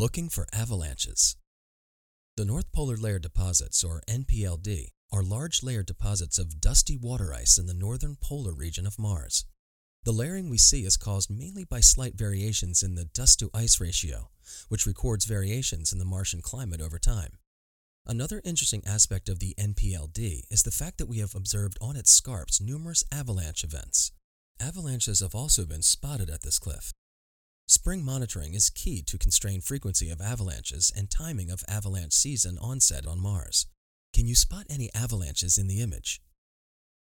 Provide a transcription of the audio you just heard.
Looking for avalanches. The North Polar Layer Deposits, or NPLD, are large layered deposits of dusty water ice in the northern polar region of Mars. The layering we see is caused mainly by slight variations in the dust-to-ice ratio, which records variations in the Martian climate over time. Another interesting aspect of the NPLD is the fact that we have observed on its scarps numerous avalanche events. Avalanches have also been spotted at this cliff. Spring monitoring is key to constrain frequency of avalanches and timing of avalanche season onset on Mars. Can you spot any avalanches in the image?